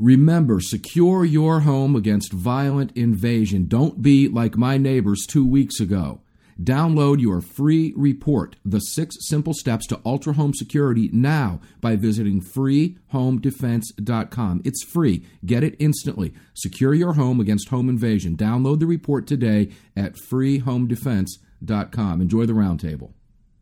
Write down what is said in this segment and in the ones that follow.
Remember, secure your home against violent invasion. Don't be like my neighbors 2 weeks ago. Download your free report, The 6 Simple Steps to Ultra Home Security, now by visiting freehomedefense.com. It's free. Get it instantly. Secure your home against home invasion. Download the report today at freehomedefense.com. Enjoy the roundtable.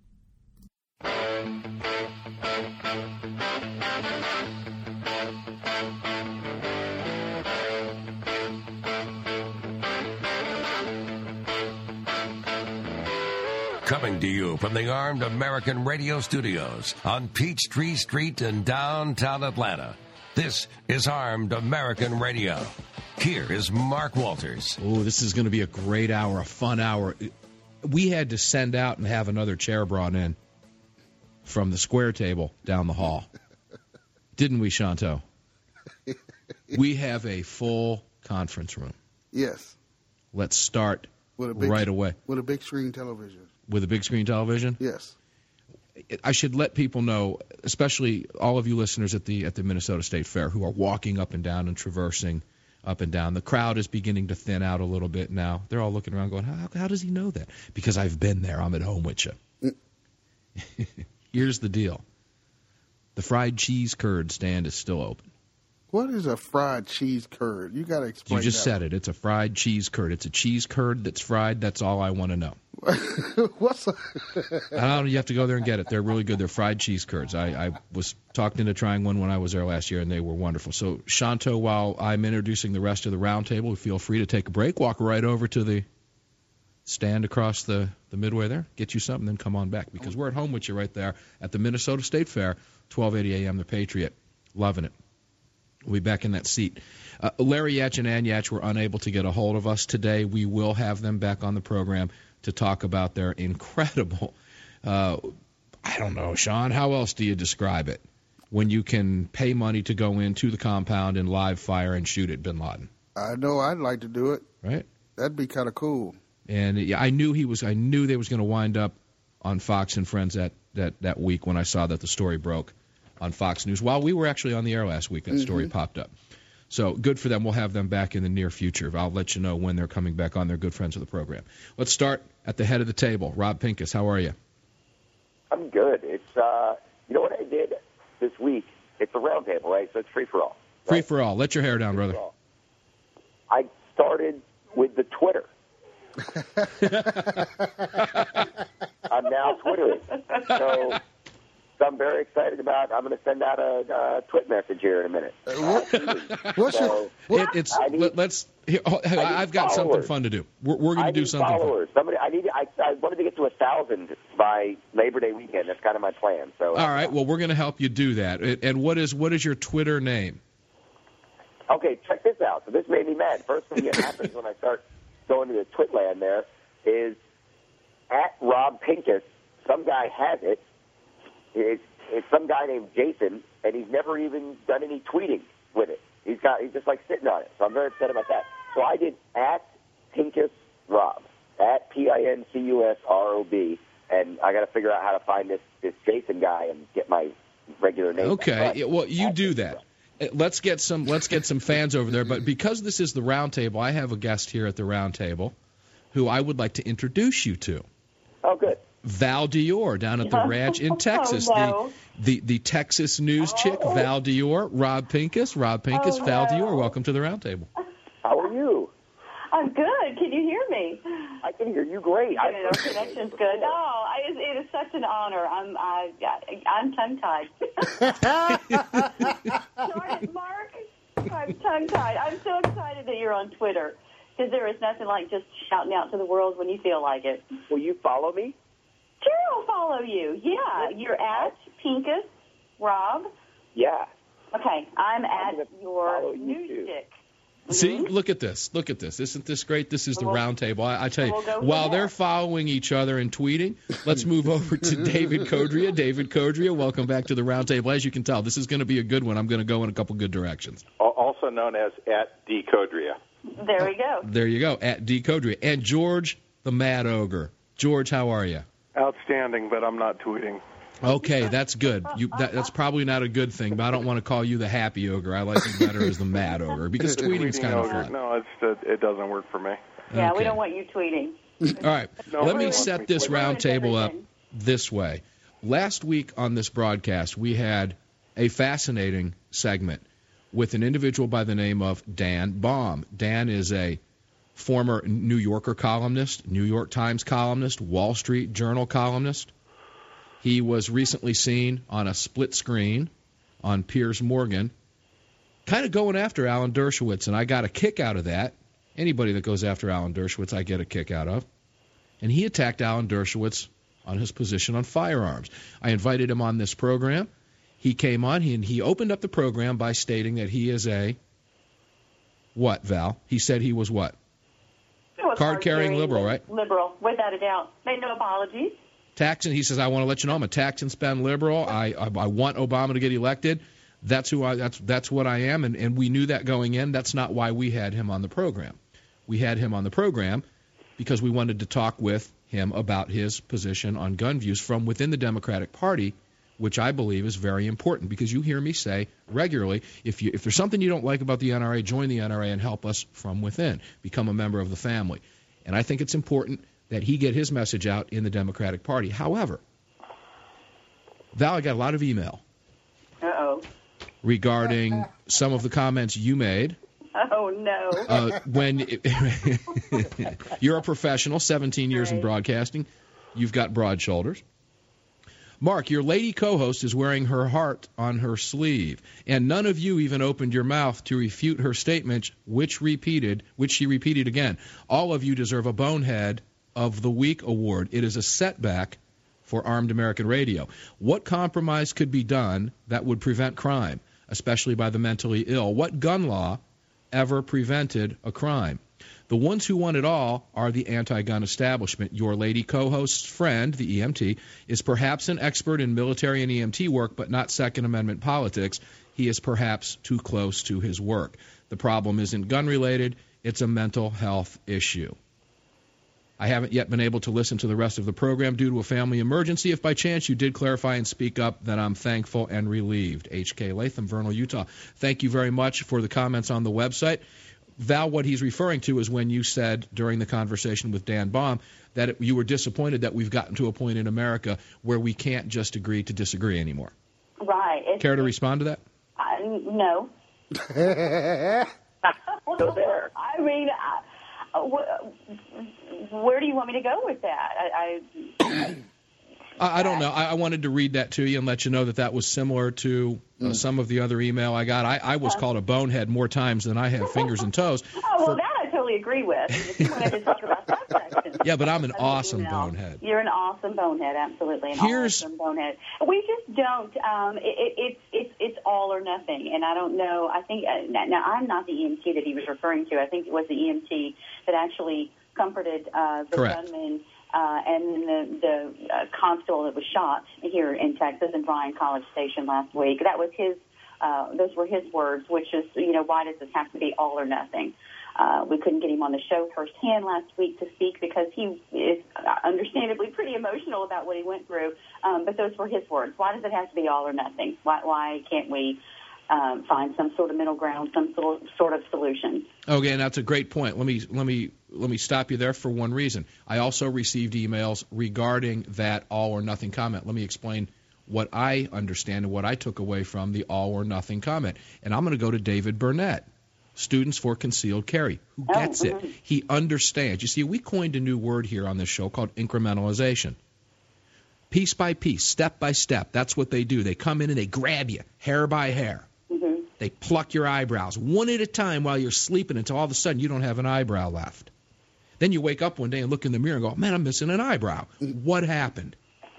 Coming to you from the Armed American Radio Studios on Peachtree Street in downtown Atlanta. This is Armed American Radio. Here is Mark Walters. Oh, this is going to be a great hour, a fun hour. We had to send out and have another chair brought in from the square table down the hall. Didn't we, Shanto? We have a full conference room. Yes. Let's start right away. With a big screen television. With a big screen television? Yes. I should let people know, especially all of you listeners at the Minnesota State Fair who are walking up and down and traversing up and down. The crowd is beginning to thin out a little bit now. They're all looking around going, how does he know that? Because I've been there. I'm at home with you. Here's the deal. The fried cheese curd stand is still open. What is a fried cheese curd? You got to explain that. You just said it. It's a fried cheese curd. It's a cheese curd that's fried. That's all I want to know. What's a... I don't know. You have to go there and get it. They're really good. They're fried cheese curds. I was talked into trying one when I was there last year, and they were wonderful. So, Shanto, while I'm introducing the rest of the roundtable, feel free to take a break, walk right over to the stand across the midway there, get you something, then come on back, because we're at home with you right there at the Minnesota State Fair, 1280 a.m., The Patriot. Loving it. We'll be back in that seat. Larry Yatch and Ann Yatch were unable to get a hold of us today. We will have them back on the program to talk about their incredible, I don't know, Sean, how else do you describe it? When you can pay money to go into the compound and live fire and shoot at bin Laden. I know I'd like to do it. Right? That'd be kind of cool. And yeah, I knew they was going to wind up on Fox and Friends that week when I saw that the story broke on Fox News. While we were actually on the air last week, that story popped up. So good for them. We'll have them back in the near future. I'll let you know when they're coming back on. They're good friends of the program. Let's start at the head of the table. Rob Pincus, how are you? I'm good. It's you know what I did this week? It's a round table, right? So it's free for all. Right? Free for all. Let your hair down, brother. I started with the Twitter. I'm now Twittering. So I'm very excited about. I'm going to send out a twit message here in a minute. I've got something fun to do. We're going to do something. Followers. I wanted to get to 1,000 by Labor Day weekend. That's kind of my plan. So. All right. Well, we're going to help you do that. And what is your Twitter name? Okay, check this out. So this made me mad. First thing that happens when I start going to the twit land there is at Rob Pincus. Some guy has it. It's some guy named Jason, and he's never even done any tweeting with it. He's just like sitting on it. So I'm very upset about that. So I did at Pincus Rob, at PINCUSROB, and I got to figure out how to find this Jason guy and get my regular name. Okay, well you do that. Let's get some fans over there. But because this is the round table, I have a guest here at the round table who I would like to introduce you to. Oh, good. Val Dior down at the ranch in Texas. Oh, no. The Texas news chick, Val Dior. Rob Pincus, Val Dior. Welcome to the round table. How are you? I'm good. Can you hear me? I can hear you great. Our connection's good. Oh, it is such an honor. I'm tongue-tied. Darn it, Mark. I'm tongue-tied. I'm so excited that you're on Twitter, because there is nothing like just shouting out to the world when you feel like it. Will you follow me? Sure, I'll follow you. Yeah, you're at Pincus Rob. Yeah. Okay, I'm at your news stick. See, look at this. Isn't this great? This is the round table. I tell you, while they're following each other and tweeting, let's move over to David Codria. David Codria, welcome back to the round table. As you can tell, this is going to be a good one. I'm going to go in a couple good directions. Also known as at D Codria. There we go. There you go, at D Codria. And George, the Mad Ogre. George, how are you? Outstanding, but I'm not tweeting. Okay, that's good. That's probably not a good thing, but I don't want to call you the happy ogre. I like you better as the mad ogre because tweeting's kind of fun. No, it doesn't work for me. Yeah, Okay. we don't want you tweeting. All right, No, let I me want set to this tweet. roundtable up this way. Last week on this broadcast, we had a fascinating segment with an individual by the name of Dan Baum. Dan is a former New Yorker columnist, New York Times columnist, Wall Street Journal columnist. He was recently seen on a split screen on Piers Morgan, kind of going after Alan Dershowitz, and I got a kick out of that. Anybody that goes after Alan Dershowitz, I get a kick out of. And he attacked Alan Dershowitz on his position on firearms. I invited him on this program. He came on, and he opened up the program by stating that he is a, what, Val? He said he was what? Card-carrying liberal, right? Liberal, without a doubt. Made no apologies. He says, I want to let you know I'm a tax and spend liberal. I want Obama to get elected. That's what I am, and we knew that going in. That's not why we had him on the program. We had him on the program because we wanted to talk with him about his position on gun views from within the Democratic Party, which I believe is very important because you hear me say regularly, if there's something you don't like about the NRA, join the NRA and help us from within. Become a member of the family. And I think it's important that he get his message out in the Democratic Party. However, Val, I got a lot of email regarding some of the comments you made. Oh, no. When you're a professional, 17 years in broadcasting, you've got broad shoulders. Mark, your lady co-host is wearing her heart on her sleeve, and none of you even opened your mouth to refute her statement, which she repeated again. All of you deserve a Bonehead of the Week award. It is a setback for Armed American Radio. What compromise could be done that would prevent crime, especially by the mentally ill? What gun law ever prevented a crime? The ones who want it all are the anti-gun establishment. Your lady co-host's friend, the EMT, is perhaps an expert in military and EMT work, but not Second Amendment politics. He is perhaps too close to his work. The problem isn't gun-related. It's a mental health issue. I haven't yet been able to listen to the rest of the program due to a family emergency. If by chance you did clarify and speak up, then I'm thankful and relieved. H.K. Latham, Vernal, Utah. Thank you very much for the comments on the website. Val, what he's referring to is when you said during the conversation with Dan Baum that you were disappointed that we've gotten to a point in America where we can't just agree to disagree anymore. Right. Care to respond to that? No. Go there. I mean, where do you want me to go with that? I don't know. I wanted to read that to you and let you know that was similar to some of the other email I got. I was called a bonehead more times than I have fingers and toes. Oh, well, that I totally agree with. If you wanted to talk about that section. Yeah, but I'm an awesome bonehead. You're an awesome bonehead, absolutely. Awesome bonehead. We just don't. It's all or nothing, and I don't know. I think now I'm not the EMT that he was referring to. I think it was the EMT that actually comforted the gunman and the constable that was shot here in Texas in Bryan College Station last week. That was his. Those were his words, which is, why does this have to be all or nothing? We couldn't get him on the show firsthand last week to speak because he is understandably pretty emotional about what he went through. But those were his words. Why does it have to be all or nothing? Why can't we find some sort of middle ground, some sort of solution? Okay, and that's a great point. Let me stop you there for one reason. I also received emails regarding that all or nothing comment. Let me explain what I understand and what I took away from the all or nothing comment. And I'm going to go to David Burnett. Students for Concealed Carry. Who gets it? He understands. You see, we coined a new word here on this show called incrementalization. Piece by piece, step by step. That's what they do. They come in and they grab you, hair by hair. Mm-hmm. They pluck your eyebrows one at a time while you're sleeping until all of a sudden you don't have an eyebrow left. Then you wake up one day and look in the mirror and go, man, I'm missing an eyebrow. What happened?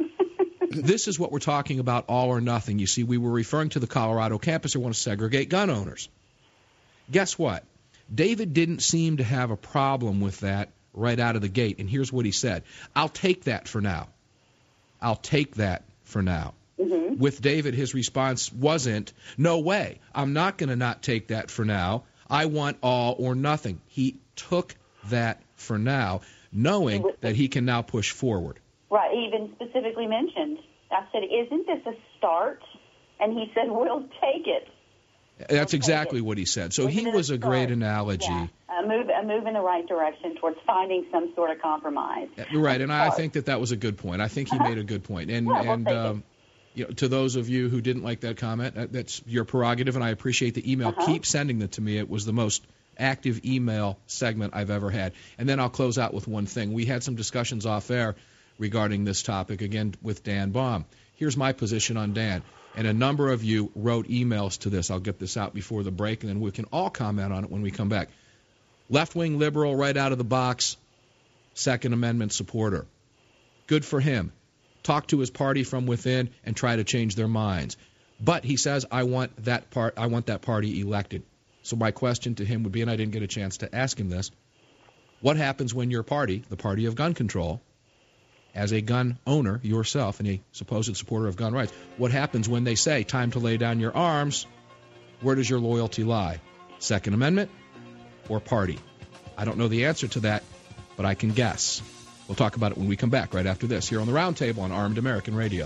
This is what we're talking about, all or nothing. You see, we were referring to the Colorado campus that want to segregate gun owners. Guess what? David didn't seem to have a problem with that right out of the gate. And here's what he said. I'll take that for now. I'll take that for now. Mm-hmm. With David, his response wasn't, no way. I'm not going to not take that for now. I want all or nothing. He took that for now, knowing that he can now push forward. Right. He even specifically mentioned I said, isn't this a start? And he said, we'll take it. That's exactly what he said. So he was a great analogy. Yeah. A move in the right direction towards finding some sort of compromise. Right, and I think that was a good point. I think he made a good point. And to those of you who didn't like that comment, that's your prerogative, and I appreciate the email. Keep sending them to me. It was the most active email segment I've ever had. And then I'll close out with one thing. We had some discussions off air regarding this topic, again, with Dan Baum. Here's my position on Dan. And a number of you wrote emails to this. I'll get this out before the break, and then we can all comment on it when we come back. Left-wing liberal right out of the box, Second Amendment supporter. Good for him. Talk to his party from within and try to change their minds. But he says, I want that party elected. So my question to him would be, and I didn't get a chance to ask him this, what happens when your party, the party of gun control, as a gun owner yourself and a supposed supporter of gun rights, what happens when they say, time to lay down your arms? Where does your loyalty lie? Second Amendment or party? I don't know the answer to that, but I can guess. We'll talk about it when we come back right after this here on the Roundtable on Armed American Radio.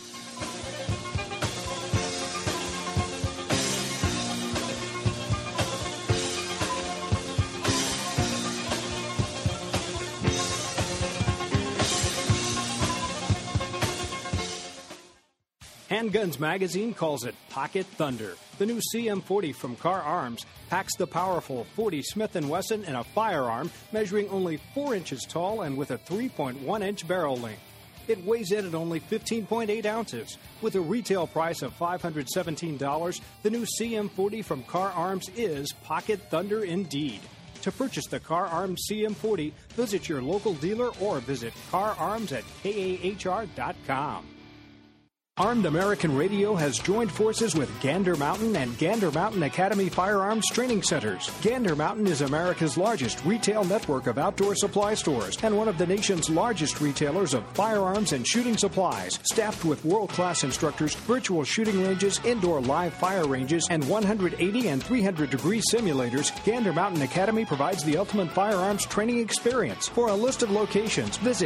Handguns Magazine calls it Pocket Thunder. The new CM40 from Car Arms packs the powerful 40 Smith & Wesson in a firearm measuring only 4 inches tall and with a 3.1-inch barrel length. It weighs in at only 15.8 ounces. With a retail price of $517, the new CM40 from Car Arms is Pocket Thunder indeed. To purchase the Car Arms CM40, visit your local dealer or visit CarArms at KAHR.com. Armed American Radio has joined forces with Gander Mountain and Gander Mountain Academy Firearms Training Centers. Gander Mountain is America's largest retail network of outdoor supply stores and one of the nation's largest retailers of firearms and shooting supplies. Staffed with world-class instructors, virtual shooting ranges, indoor live fire ranges, and 180 and 300-degree simulators, Gander Mountain Academy provides the ultimate firearms training experience. For a list of locations, visit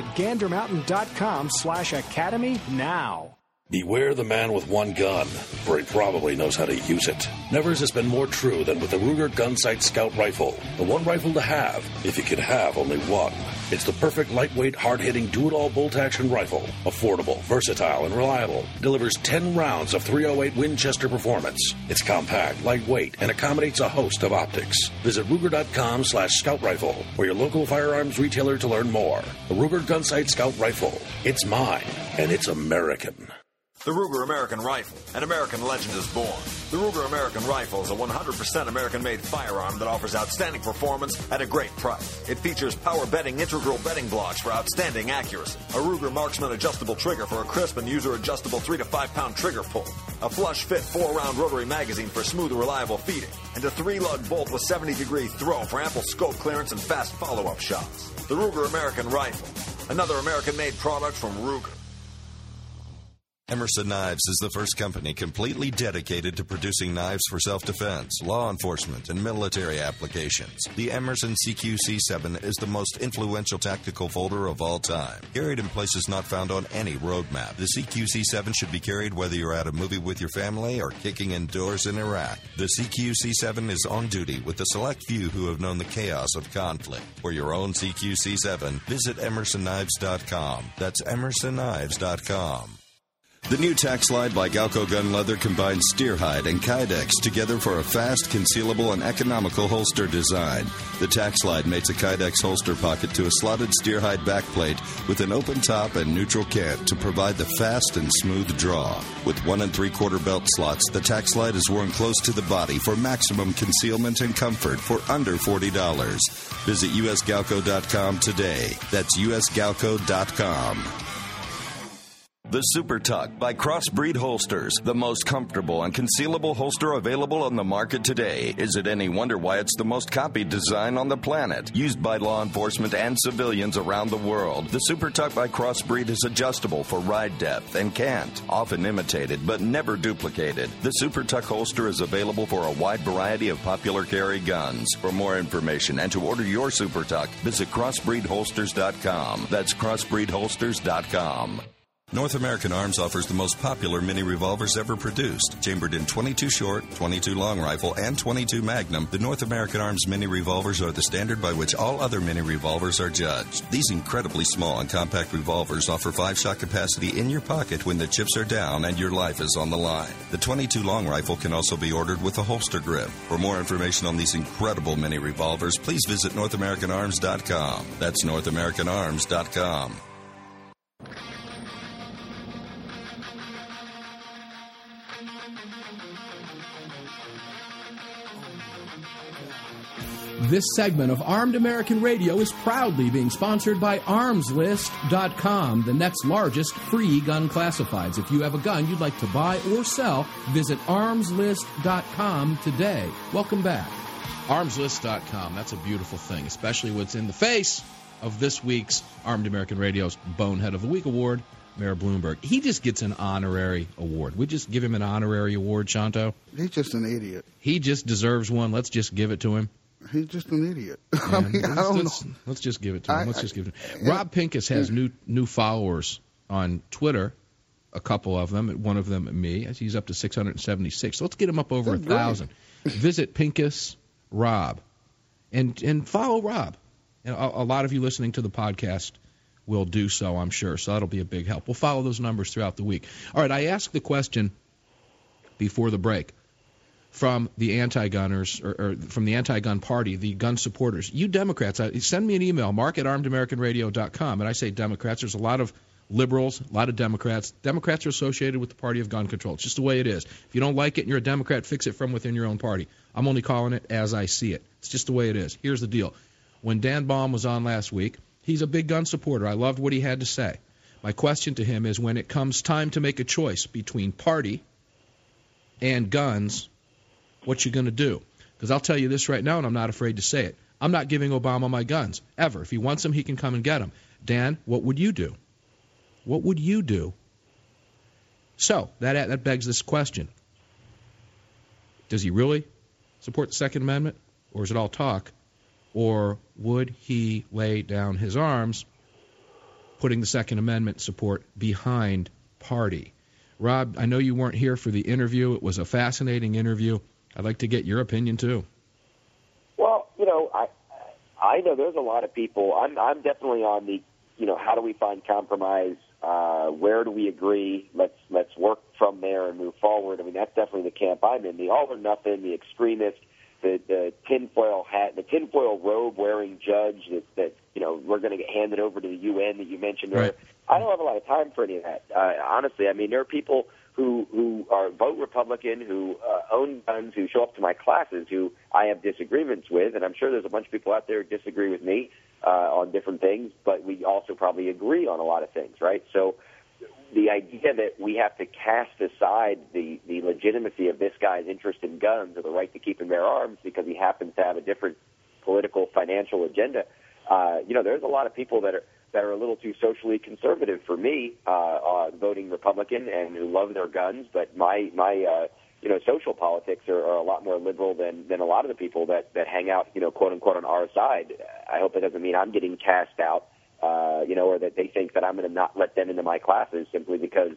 gandermountain.com/academy now. Beware the man with one gun, for he probably knows how to use it. Never has this been more true than with the Ruger Gunsight Scout Rifle. The one rifle to have, if you could have only one. It's the perfect lightweight, hard-hitting, do-it-all bolt-action rifle. Affordable, versatile, and reliable. Delivers 10 rounds of .308 Winchester performance. It's compact, lightweight, and accommodates a host of optics. Visit Ruger.com/Scout Rifle or your local firearms retailer to learn more. The Ruger Gunsight Scout Rifle. It's mine, and it's American. The Ruger American Rifle. An American legend is born. The Ruger American Rifle is a 100% American-made firearm that offers outstanding performance at a great price. It features power bedding integral bedding blocks for outstanding accuracy, a Ruger Marksman adjustable trigger for a crisp and user-adjustable 3 to 5 pound trigger pull, a flush-fit 4-round rotary magazine for smooth, reliable feeding, and a 3-lug bolt with 70-degree throw for ample scope clearance and fast follow-up shots. The Ruger American Rifle, another American-made product from Ruger. Emerson Knives is the first company completely dedicated to producing knives for self-defense, law enforcement, and military applications. The Emerson CQC7 is the most influential tactical folder of all time. Carried in places not found on any roadmap, the CQC7 should be carried whether you're at a movie with your family or kicking indoors in Iraq. The CQC7 is on duty with the select few who have known the chaos of conflict. For your own CQC7, visit EmersonKnives.com. That's EmersonKnives.com. The new Tac Slide by Galco Gun Leather combines steer hide and Kydex together for a fast, concealable, and economical holster design. The Tac Slide mates a Kydex holster pocket to a slotted steer hide backplate with an open top and neutral cant to provide the fast and smooth draw. With 1 3/4 belt slots, the Tac Slide is worn close to the body for maximum concealment and comfort for under $40. Visit usgalco.com today. That's usgalco.com. The Super Tuck by Crossbreed Holsters, the most comfortable and concealable holster available on the market today. Is it any wonder why it's the most copied design on the planet? Used by law enforcement and civilians around the world, the Super Tuck by Crossbreed is adjustable for ride depth and cant, often imitated but never duplicated. The Super Tuck holster is available for a wide variety of popular carry guns. For more information and to order your Super Tuck, visit crossbreedholsters.com. That's crossbreedholsters.com. North American Arms offers the most popular mini revolvers ever produced. Chambered in 22 short, 22 long rifle, and 22 magnum, the North American Arms mini revolvers are the standard by which all other mini revolvers are judged. These incredibly small and compact revolvers offer 5-shot capacity in your pocket when the chips are down and your life is on the line. The 22 long rifle can also be ordered with a holster grip. For more information on these incredible mini revolvers, please visit NorthAmericanArms.com. That's NorthAmericanArms.com. This segment of Armed American Radio is proudly being sponsored by ArmsList.com, the next largest free gun classifieds. If you have a gun you'd like to buy or sell, visit ArmsList.com today. Welcome back. ArmsList.com, that's a beautiful thing, especially what's in the face of this week's Armed American Radio's Bonehead of the Week award, Mayor Bloomberg. He just gets an honorary award. We just give him an honorary award, Shanto. He's just an idiot. He just deserves one. Let's just give it to him. He's just an idiot. I don't know. Let's just give it to him. Rob Pincus has new followers on Twitter, a couple of them, one of them me. He's up to 676. So let's get him up over 1,000. Visit Pincus Rob and follow Rob. And a lot of you listening to the podcast will do so, I'm sure. So that'll be a big help. We'll follow those numbers throughout the week. All right, I asked the question before the break from the anti-gunners, or from the anti-gun party, the gun supporters. You Democrats, send me an email, mark@armedamericanradio.com, and I say Democrats. There's a lot of liberals, a lot of Democrats. Democrats are associated with the party of gun control. It's just the way it is. If you don't like it and you're a Democrat, fix it from within your own party. I'm only calling it as I see it. It's just the way it is. Here's the deal. When Dan Baum was on last week, he's a big gun supporter. I loved what he had to say. My question to him is, when it comes time to make a choice between party and guns, what you going to do? Because I'll tell you this right now, and I'm not afraid to say it. I'm not giving Obama my guns, ever. If he wants them, he can come and get them. Dan, what would you do? What would you do? So, that begs this question. Does he really support the Second Amendment, or is it all talk? Or would he lay down his arms, putting the Second Amendment support behind party? Rob, I know you weren't here for the interview. It was a fascinating interview. I'd like to get your opinion, too. Well, I know there's a lot of people. I'm definitely on the, how do we find compromise? Where do we agree? Let's work from there and move forward. I mean, that's definitely the camp I'm in. The all or nothing, the extremist, the tinfoil hat, the tinfoil robe wearing judge that we're going to get handed over to the UN that you mentioned earlier. I don't have a lot of time for any of that. Honestly, I mean, there are people who are vote Republican, who own guns, who show up to my classes, who I have disagreements with, and I'm sure there's a bunch of people out there who disagree with me on different things, but we also probably agree on a lot of things, right? So the idea that we have to cast aside the legitimacy of this guy's interest in guns or the right to keep and bear arms because he happens to have a different political, financial agenda, there's a lot of people that are a little too socially conservative for me, voting Republican and who love their guns. But my social politics are a lot more liberal than a lot of the people that hang out, quote unquote, on our side. I hope it doesn't mean I'm getting cast out, or that they think that I'm going to not let them into my classes simply because,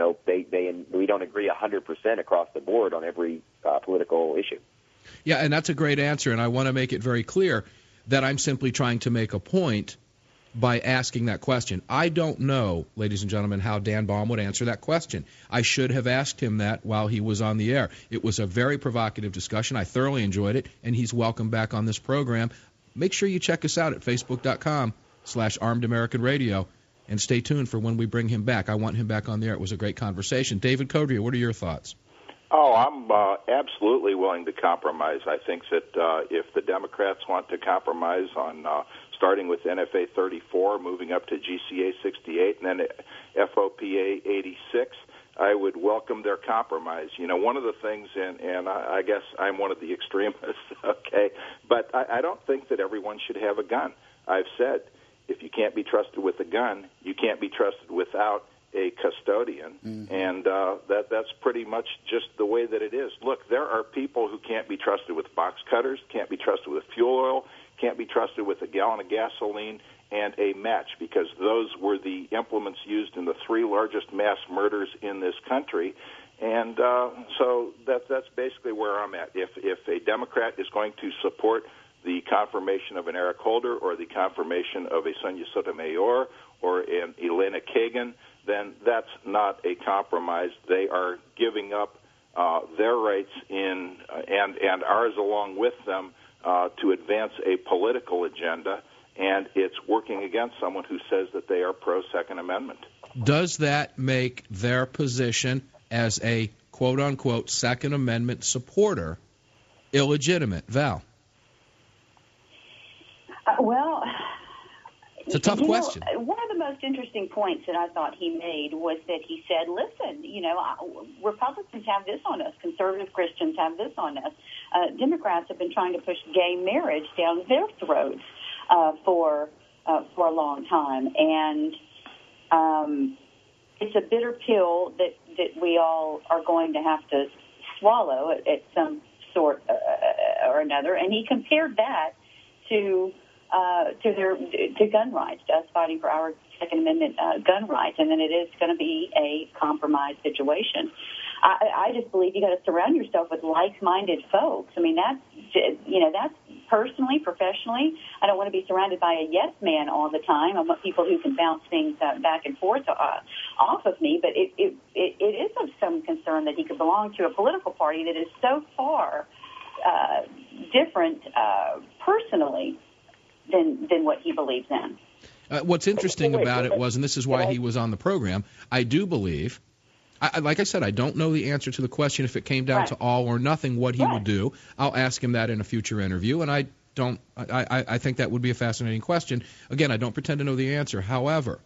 we don't agree 100% across the board on every political issue. Yeah, and that's a great answer, and I want to make it very clear that I'm simply trying to make a point by asking that question. I don't know, ladies and gentlemen, how Dan Baum would answer that question. I should have asked him that while he was on the air. It was a very provocative discussion. I thoroughly enjoyed it, and he's welcome back on this program. Make sure you check us out at Facebook.com/Armed American Radio, and stay tuned for when we bring him back. I want him back on the air. It was a great conversation. David Codrea, what are your thoughts? Oh, I'm absolutely willing to compromise. I think that if the Democrats want to compromise on starting with NFA 34, moving up to GCA 68, and then FOPA 86, I would welcome their compromise. One of the things, and I guess I'm one of the extremists, okay, but I don't think that everyone should have a gun. I've said if you can't be trusted with a gun, you can't be trusted without a custodian, and that's pretty much just the way that it is. Look, there are people who can't be trusted with box cutters, can't be trusted with fuel oil, can't be trusted with a gallon of gasoline, and a match, because those were the implements used in the 3 largest mass murders in this country. And so that's basically where I'm at. If a Democrat is going to support the confirmation of an Eric Holder or the confirmation of a Sonia Sotomayor or an Elena Kagan, then that's not a compromise. They are giving up their rights and ours along with them to advance a political agenda, and it's working against someone who says that they are pro-Second Amendment. Does that make their position as a quote-unquote Second Amendment supporter illegitimate? Val? Well, it's a tough question. One of the most interesting points that I thought he made was that he said, listen, Republicans have this on us. Conservative Christians have this on us. Democrats have been trying to push gay marriage down their throats for a long time. And it's a bitter pill that we all are going to have to swallow at some sort or another. And he compared that to gun rights, to us fighting for our Second Amendment gun rights, and then it is going to be a compromise situation. I just believe you got to surround yourself with like-minded folks. I mean, that's personally, professionally. I don't want to be surrounded by a yes man all the time. I want people who can bounce things back and forth off of me. But it is of some concern that he could belong to a political party that is so far different personally than what he believes in. What's interesting about it was, and this is why he was on the program, I do believe, like I said, I don't know the answer to the question if it came down to all or nothing, what he would do. I'll ask him that in a future interview, and I think that would be a fascinating question. Again, I don't pretend to know the answer. However,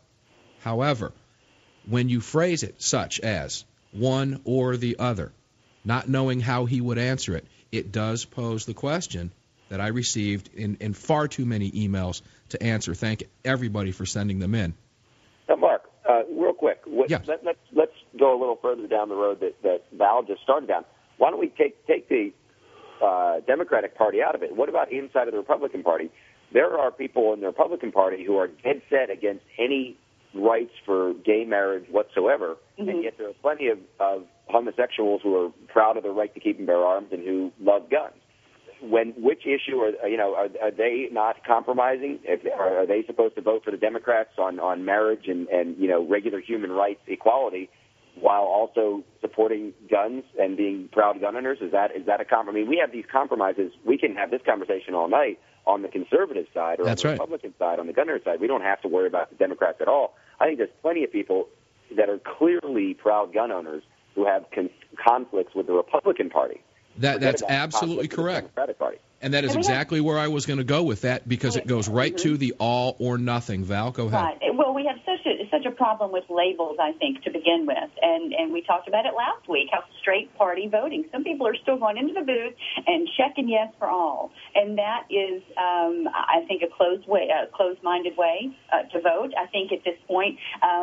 when you phrase it such as one or the other, not knowing how he would answer it, it does pose the question that I received in far too many emails to answer. Thank everybody for sending them in. Now, Mark, real quick, yes. Let's go a little further down the road that Val just started down. Why don't we take the Democratic Party out of it? What about inside of the Republican Party? There are people in the Republican Party who are dead set against any rights for gay marriage whatsoever, and yet there are plenty of homosexuals who are proud of their right to keep and bear arms and who love guns. Which issue are they not compromising? Are they supposed to vote for the Democrats on marriage and regular human rights equality, while also supporting guns and being proud gun owners? Is that a compromise? I mean, we have these compromises. We can have this conversation all night on the conservative side or on the Republican side, on the gun owner side. We don't have to worry about the Democrats at all. I think there's plenty of people that are clearly proud gun owners who have conflicts with the Republican Party. That's absolutely correct. And that is exactly where I was going to go with that, because it goes right to the all or nothing. Val, go ahead. Right. Well, we have such a problem with labels, I think, to begin with. And we talked about it last week, how straight party voting. Some people are still going into the booth and checking yes for all. And that is, I think, a closed-minded way to vote. I think at this point,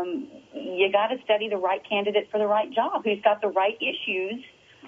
you got to study the right candidate for the right job, who's got the right issues.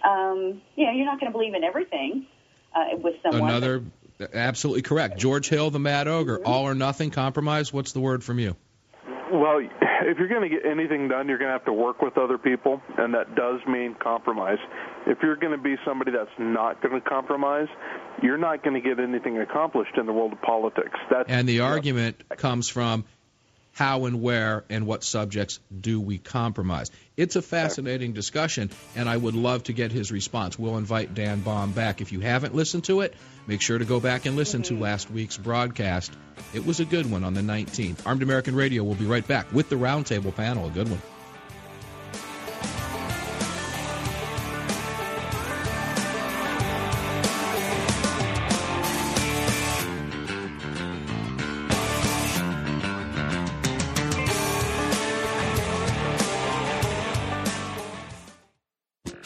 You're not going to believe in everything with someone. Absolutely correct. George Hill, the Mad Ogre, all or nothing compromise. What's the word from you? Well, if you're going to get anything done, you're going to have to work with other people, and that does mean compromise. If you're going to be somebody that's not going to compromise, you're not going to get anything accomplished in the world of politics. And the argument comes from how and where and what subjects do we compromise. It's a fascinating discussion, and I would love to get his response. We'll invite Dan Baum back. If you haven't listened to it, make sure to go back and listen to last week's broadcast. It was a good one on the 19th. Armed American Radio will be right back with the Roundtable panel, a good one.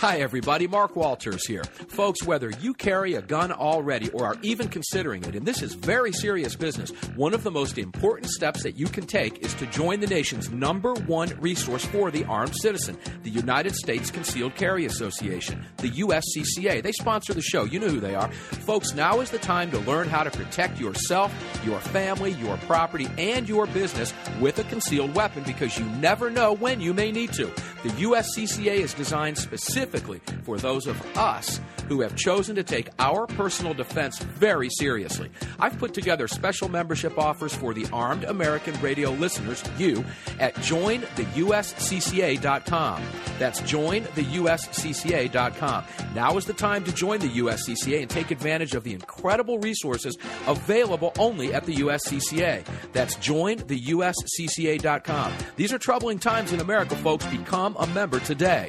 Hi, everybody. Mark Walters here. Folks, whether you carry a gun already or are even considering it, and this is very serious business, one of the most important steps that you can take is to join the nation's #1 resource for the armed citizen, the United States Concealed Carry Association, the USCCA. They sponsor the show. You know who they are. Folks, now is the time to learn how to protect yourself, your family, your property, and your business with a concealed weapon, because you never know when you may need to. The USCCA is designed specifically for those of us who have chosen to take our personal defense very seriously. I've put together special membership offers for the Armed American Radio listeners, you, at jointheuscca.com. That's jointheuscca.com. Now is the time to join the USCCA and take advantage of the incredible resources available only at the USCCA. That's jointheuscca.com. These are troubling times in America, folks. Become a member today.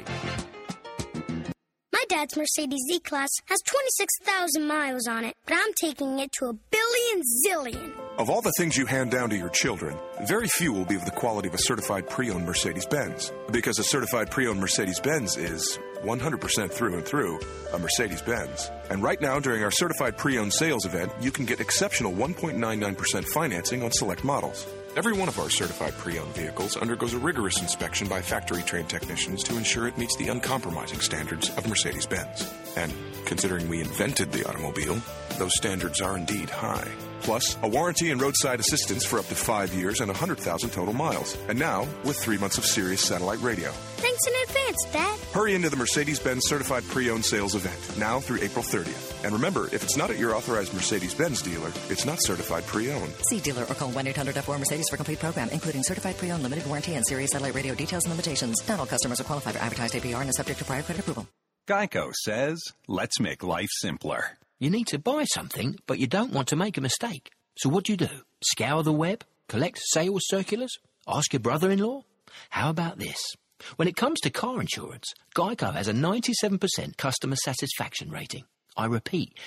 My dad's Mercedes Z-Class has 26,000 miles on it, but I'm taking it to a billion zillion. Of all the things you hand down to your children, very few will be of the quality of a certified pre-owned Mercedes-Benz. Because a certified pre-owned Mercedes-Benz is 100% through and through a Mercedes-Benz. And right now, during our certified pre-owned sales event, you can get exceptional 1.99% financing on select models. Every one of our certified pre-owned vehicles undergoes a rigorous inspection by factory-trained technicians to ensure it meets the uncompromising standards of Mercedes-Benz. And considering we invented the automobile, those standards are indeed high. Plus, a warranty and roadside assistance for up to 5 years and 100,000 total miles. And now, with 3 months of Sirius satellite radio. Thanks in advance, Dad. Hurry into the Mercedes-Benz Certified Pre-Owned Sales event, now through April 30th. And remember, if it's not at your authorized Mercedes-Benz dealer, it's not certified pre-owned. See dealer or call 1-800-F4-Mercedes for complete program, including certified pre-owned, limited warranty, and Sirius satellite radio details and limitations. Not all customers are qualified for advertised APR and are subject to prior credit approval. Geico says, let's make life simpler. You need to buy something, but you don't want to make a mistake. So what do? Scour the web? Collect sales circulars? Ask your brother-in-law? How about this? When it comes to car insurance, Geico has a 97% customer satisfaction rating. I repeat,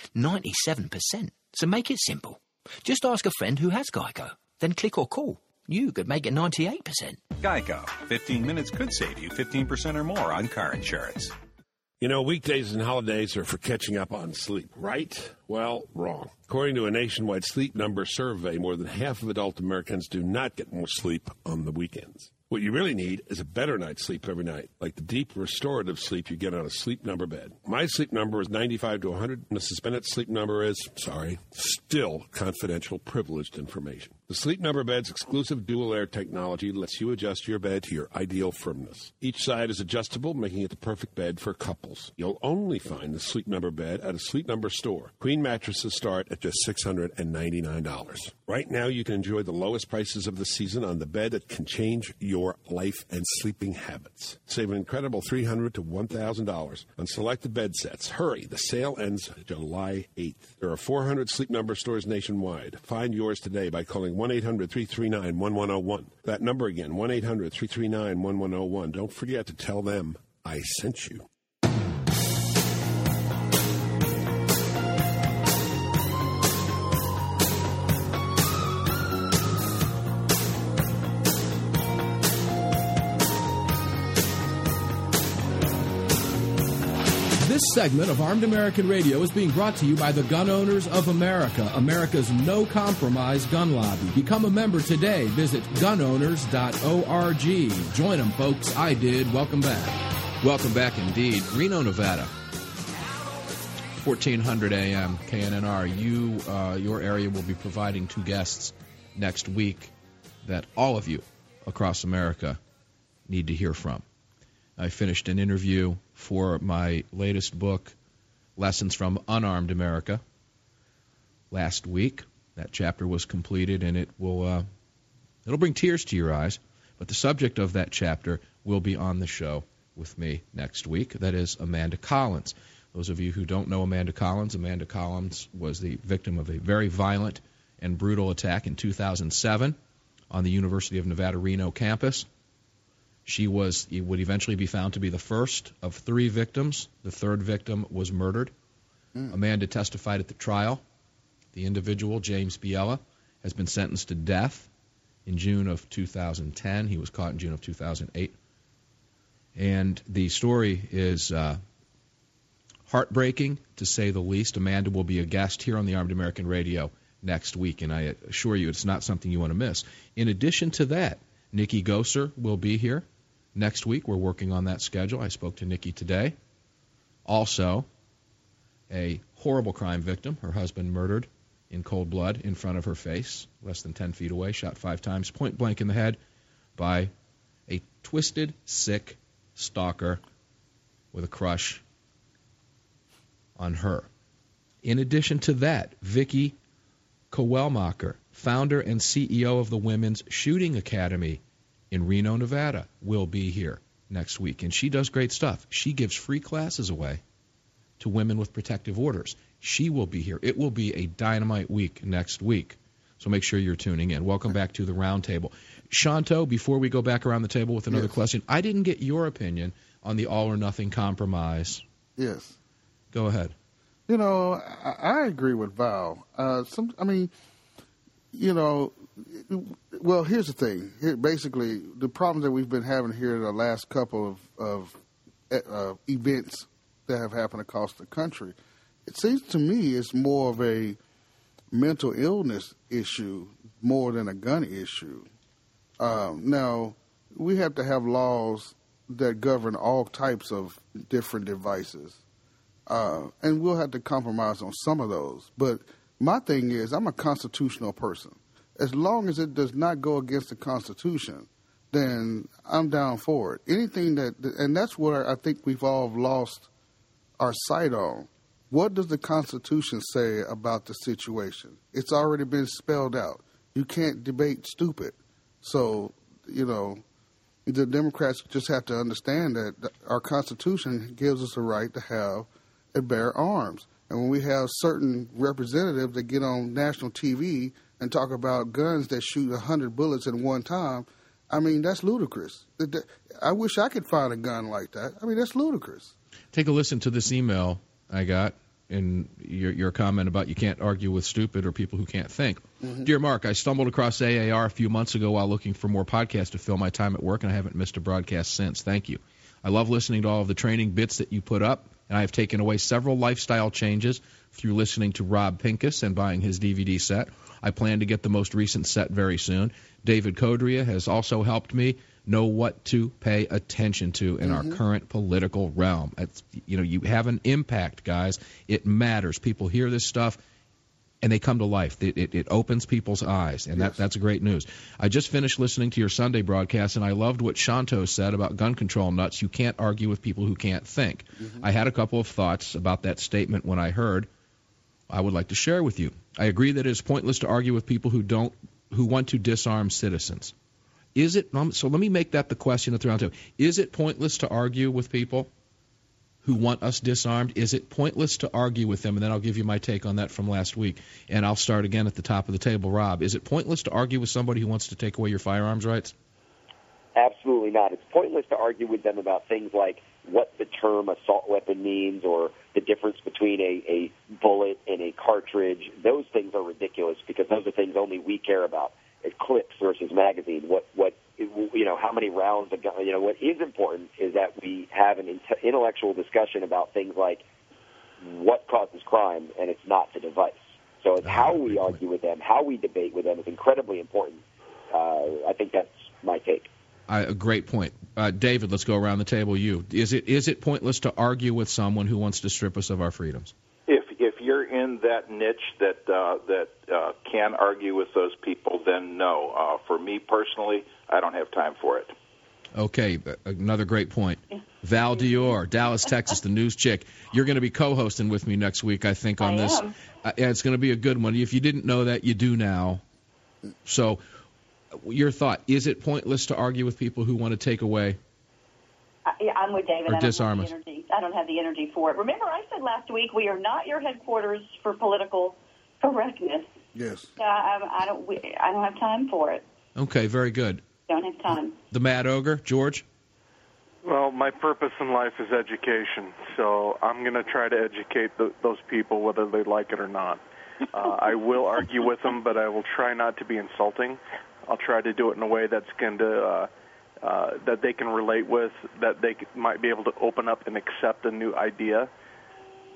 97%. So make it simple. Just ask a friend who has Geico. Then click or call. You could make it 98%. Geico. 15 minutes could save you 15% or more on car insurance. You know, weekdays and holidays are for catching up on sleep, right? Well, wrong. According to a nationwide Sleep Number survey, more than half of adult Americans do not get more sleep on the weekends. What you really need is a better night's sleep every night, like the deep restorative sleep you get on a Sleep Number bed. My sleep number is 95 to 100, and Mrs. Bennett's sleep number is, still confidential, privileged information. The Sleep Number bed's exclusive dual-air technology lets you adjust your bed to your ideal firmness. Each side is adjustable, making it the perfect bed for couples. You'll only find the Sleep Number bed at a Sleep Number store. Queen mattresses start at just $699. Right now, you can enjoy the lowest prices of the season on the bed that can change your life and sleeping habits. Save an incredible $300 to $1,000 on selected bed sets. Hurry, the sale ends July 8th. There are 400 Sleep Number stores nationwide. Find yours today by calling 1-800-339-1101. That number again, 1-800-339-1101. Don't forget to tell them I sent you. This segment of Armed American Radio is being brought to you by the Gun Owners of America, America's no-compromise gun lobby. Become a member today. Visit gunowners.org. Join them, folks. I did. Welcome back. Welcome back indeed. Reno, Nevada. 1400 AM, KNNR. Your area will be providing 2 guests next week that all of you across America need to hear from. I finished an interview for my latest book, Lessons from Unarmed America, last week. That chapter was completed, and it'll bring tears to your eyes. But the subject of that chapter will be on the show with me next week. That is Amanda Collins. Those of you who don't know Amanda Collins was the victim of a very violent and brutal attack in 2007 on the University of Nevada, Reno campus. She would eventually be found to be the first of 3 victims. The 3rd victim was murdered. Amanda testified at the trial. The individual, James Biella, has been sentenced to death in June of 2010. He was caught in June of 2008. And the story is heartbreaking, to say the least. Amanda will be a guest here on the Armed American Radio next week, and I assure you it's not something you want to miss. In addition to that, Nikki Gosser will be here next week. We're working on that schedule. I spoke to Nikki today. Also, a horrible crime victim, her husband murdered in cold blood in front of her face, less than 10 feet away, shot 5 times, point blank in the head by a twisted, sick stalker with a crush on her. In addition to that, Vicki Kowalmacher, founder and CEO of the Women's Shooting Academy in Reno, Nevada, will be here next week. And she does great stuff. She gives free classes away to women with protective orders. She will be here. It will be a dynamite week next week. So make sure you're tuning in. Welcome back to the Roundtable. Shanto, before we go back around the table with another question, I didn't get your opinion on the all-or-nothing compromise. Yes. Go ahead. I agree with Val. Well, here's the thing. Basically, the problems that we've been having here in the last couple of events that have happened across the country, it seems to me it's more of a mental illness issue more than a gun issue. Now, we have to have laws that govern all types of different devices. And we'll have to compromise on some of those. But my thing is, I'm a constitutional person. As long as it does not go against the Constitution, then I'm down for it. And that's what I think we've all lost our sight on. What does the Constitution say about the situation? It's already been spelled out. You can't debate stupid. So, the Democrats just have to understand that our Constitution gives us a right to have and bear arms. And when we have certain representatives that get on national TV and talk about guns that shoot 100 bullets at one time, that's ludicrous. I wish I could find a gun like that. That's ludicrous. Take a listen to this email I got in your comment about you can't argue with stupid or people who can't think. Mm-hmm. Dear Mark, I stumbled across AAR a few months ago while looking for more podcasts to fill my time at work, and I haven't missed a broadcast since. Thank you. I love listening to all of the training bits that you put up, and I have taken away several lifestyle changes through listening to Rob Pincus and buying his DVD set. I plan to get the most recent set very soon. David Codria has also helped me know what to pay attention to in our current political realm. You have an impact, guys. It matters. People hear this stuff, and they come to life. It opens people's eyes, and that's great news. I just finished listening to your Sunday broadcast, and I loved what Shanto said about gun control nuts. You can't argue with people who can't think. I had a couple of thoughts about that statement when I heard. I would like to share with you. I agree that it is pointless to argue with people who want to disarm citizens. Is it? So let me make that the question at the round table. Is it pointless to argue with people who want us disarmed? Is it pointless to argue with them? And then I'll give you my take on that from last week. And I'll start again at the top of the table. Rob, is it pointless to argue with somebody who wants to take away your firearms rights? Absolutely not. It's pointless to argue with them about things like what the term assault weapon means or the difference between a bullet and a cartridge. Those things are ridiculous because those are things only we care about. Clips versus magazine. How many rounds? What is important is that we have an intellectual discussion about things like what causes crime, and it's not the device. So it's how we argue with them, how we debate with them is incredibly important. I think that's my take. A great point, David. Let's go around the table. Is it pointless to argue with someone who wants to strip us of our freedoms? If you're in that niche that can argue with those people, then no. For me personally, I don't have time for it. Okay, another great point. Val Dior, Dallas, Texas, the news chick. You're going to be co-hosting with me next week, I think, on this. It's going to be a good one. If you didn't know that, you do now. So your thought, is it pointless to argue with people who want to take away I'm with David. or disarm us? I don't have the energy for it. Remember, I said last week we are not your headquarters for political correctness. Yes. I don't have time for it. Okay, very good. Don't have time. The Mad Ogre, George? Well, my purpose in life is education, so I'm going to try to educate those people whether they like it or not. I will argue with them, but I will try not to be insulting. I'll try to do it in a way that's going to that they can relate with, that they might be able to open up and accept a new idea.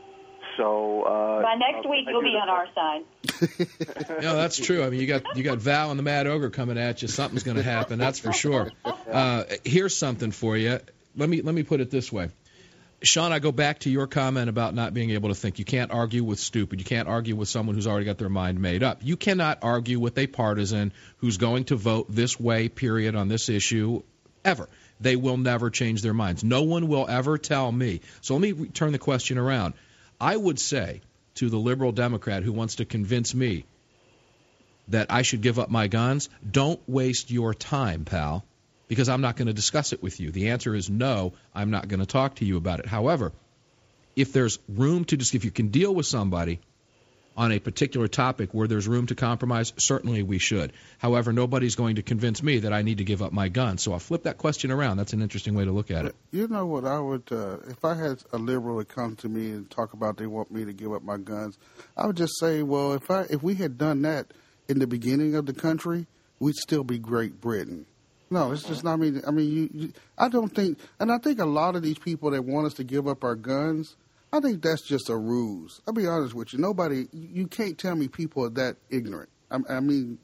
So by next week, you'll be on our side. No, that's true. I mean, you got Val and the Mad Ogre coming at you. Something's going to happen, that's for sure. Here's something for you. Let me put it this way. Sean, I go back to your comment about not being able to think. You can't argue with stupid. You can't argue with someone who's already got their mind made up. You cannot argue with a partisan who's going to vote this way, period, on this issue, ever. They will never change their minds. No one will ever tell me. So let me turn the question around. I would say to the liberal Democrat who wants to convince me that I should give up my guns, don't waste your time, pal, because I'm not going to discuss it with you. The answer is no, I'm not going to talk to you about it. However, if there's room to if you can deal with somebody on a particular topic where there's room to compromise, certainly we should. However, nobody's going to convince me that I need to give up my gun. So I'll flip that question around. That's an interesting way to look at it. You know what I would, if I had a liberal that come to me and talk about they want me to give up my guns, I would just say, well, if we had done that in the beginning of the country, we'd still be Great Britain. No, it's just not. I don't think, and I think a lot of these people that want us to give up our guns, I think that's just a ruse. I'll be honest with you. You can't tell me people are that ignorant. I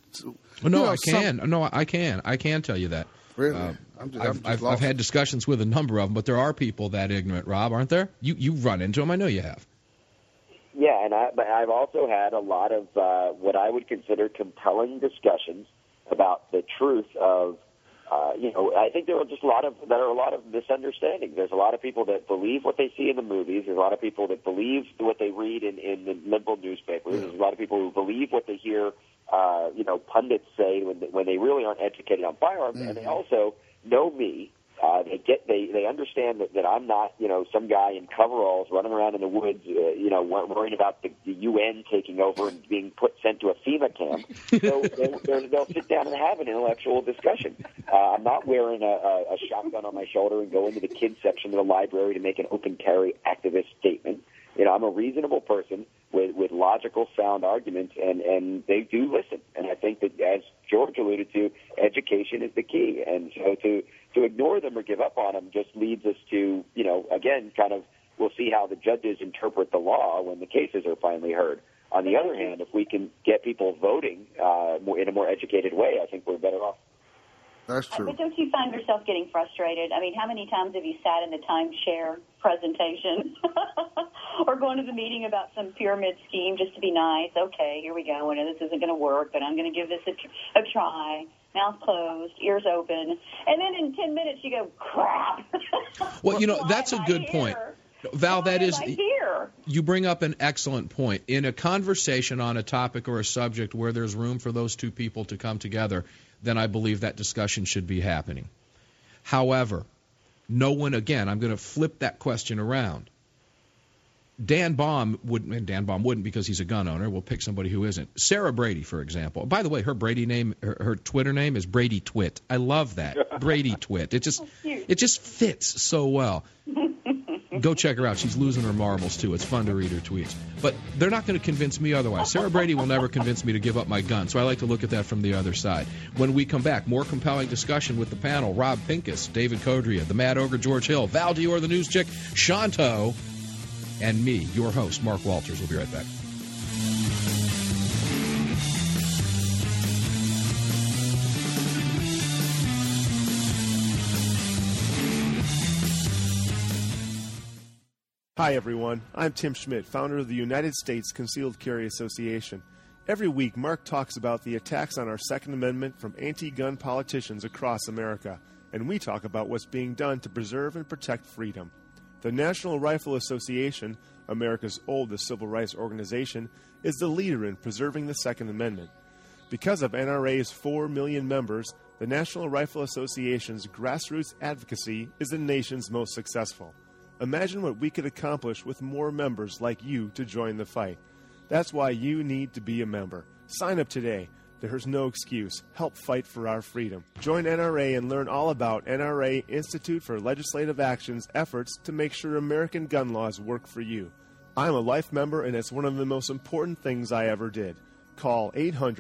can tell you that. Really? I've had discussions with a number of them, but there are people that ignorant, Rob, aren't there? You run into them. I know you have. Yeah, but I've also had a lot of what I would consider compelling discussions about the truth of. I think there are a lot of misunderstandings. There's a lot of people that believe what they see in the movies. There's a lot of people that believe what they read in the liberal newspapers. Yeah. There's a lot of people who believe what they hear, pundits say when they really aren't educated on firearms, and they also know me. They understand that I'm not, some guy in coveralls running around in the woods, worrying about the UN taking over and being sent to a FEMA camp. So they'll sit down and have an intellectual discussion. I'm not wearing a shotgun on my shoulder and go into the kids section of the library to make an open carry activist statement. I'm a reasonable person with logical, sound arguments, and they do listen. And I think that, as George alluded to, education is the key. And so to ignore them or give up on them just leads us to, again, kind of, we'll see how the judges interpret the law when the cases are finally heard. On the other hand, if we can get people voting in a more educated way, I think we're better off. That's true. But don't you find yourself getting frustrated? I mean, how many times have you sat in the timeshare presentation or going to the meeting about some pyramid scheme just to be nice? Okay, here we go. I know this isn't going to work, but I'm going to give this a try. Mouth closed, ears open. And then in 10 minutes you go, crap. Well, that's a good point. Val, that is, you bring up an excellent point. In a conversation on a topic or a subject where there's room for those two people to come together, then I believe that discussion should be happening. However, no one, again, I'm going to flip that question around. Dan Baum wouldn't because he's a gun owner. We'll pick somebody who isn't. Sarah Brady, for example. By the way, her her Twitter name is Brady Twit. I love that. Brady Twit. It just fits so well. Go check her out. She's losing her marbles, too. It's fun to read her tweets. But they're not going to convince me otherwise. Sarah Brady will never convince me to give up my gun, so I like to look at that from the other side. When we come back, more compelling discussion with the panel. Rob Pincus, David Codria, the Mad Ogre George Hill, Val Dior, the news chick, Shanto, and me, your host, Mark Walters. We'll be right back. Hi, everyone. I'm Tim Schmidt, founder of the United States Concealed Carry Association. Every week, Mark talks about the attacks on our Second Amendment from anti-gun politicians across America, and we talk about what's being done to preserve and protect freedom. The National Rifle Association, America's oldest civil rights organization, is the leader in preserving the Second Amendment. Because of NRA's 4 million members, the National Rifle Association's grassroots advocacy is the nation's most successful. Imagine what we could accomplish with more members like you to join the fight. That's why you need to be a member. Sign up today. There's no excuse. Help fight for our freedom. Join NRA and learn all about NRA Institute for Legislative Action's efforts to make sure American gun laws work for you. I'm a life member, and it's one of the most important things I ever did. Call